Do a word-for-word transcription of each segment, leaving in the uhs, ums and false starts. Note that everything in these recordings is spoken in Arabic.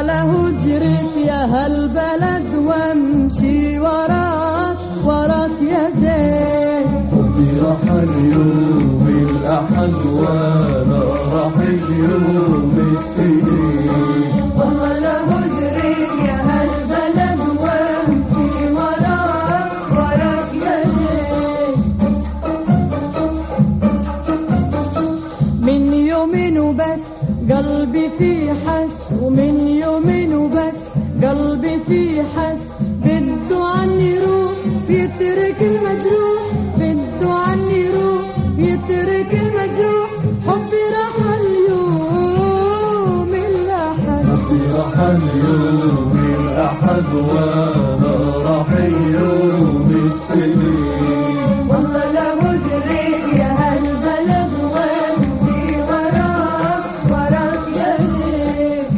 له اجرك يا هالبلد وامشي وراك وراك يا زين. حبي رحل يوم الأحد وانا رحل يوم الاثنين. والله له اجرك يا هالبلد وامشي وراك وراك يا زين. من يومين وبس قلبي في حس، ومن يومين وبس قلبي في حس، بده عني يروح يترك المجروح، بده عني يروح يترك المجروح. حبي رحل يوم الأحد، حبي رحل يوم الأحد وانا رحل يوم الاثنين. والله له اجرك يا هالبلد وامشي وراك وراك يا زين.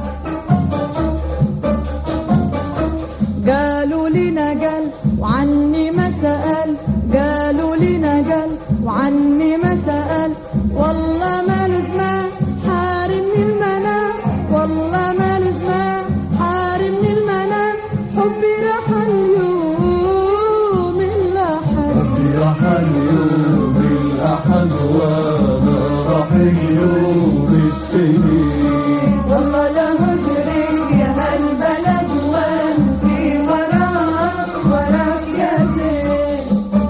قالوا لي نقل وعني ما سأل، قالوا لي نقل وعني ما سأل، والله ما لزمان حارمني المنام، والله ما لزمان حارمني المنام. حبي رحل يوم الأحد، حبي رحل يوم الأحد وانا رحل يوم الاثنين. والله له اجرك يا هالبلد وامشي وراك وراك يا زين.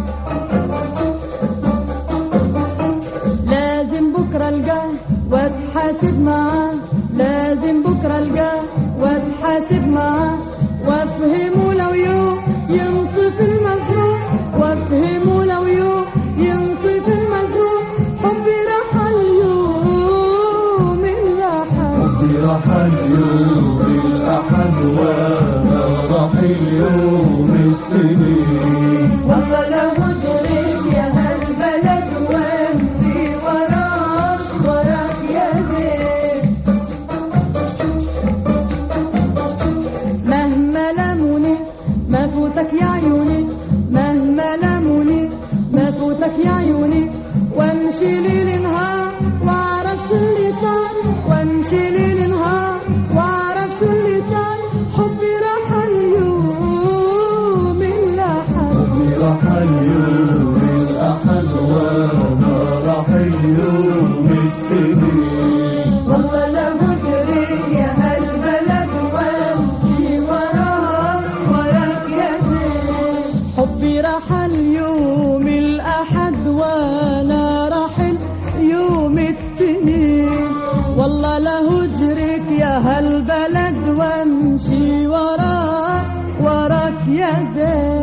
لازم بكره القاه واتحاسب معاه، لازم بكره القاه واتحاسب معاه، وافهمه لو يوم ينصف المظلوم، وافهمه لو يوم ينصف المظلوم. حبي رحل يوم الأحد، حبي رحل يوم الأحد وانا رحل يوم الاثنين. والله له اجرك يا هالبلد وامشي وراك وراك يا زين. مهما لموني ما فوتك يا عيوني، مهما لموني ما فوتك يا عيوني، وامشي ليل نهار واعرف شو اللي صار، وامشي ليل نهار واعرف شو اللي صار. حبي رحل يوم الأحد، حبي رحل يوم الأحد وانا رحل يوم الاثنين. والله له اجرك يا هالبلد وامشي وراك وراك يا زين. حبي رحل يوم الأحد وانا رحل يوم الاثنين. والله له اجرك يا هالبلد وامشي وراك وراك يا زين.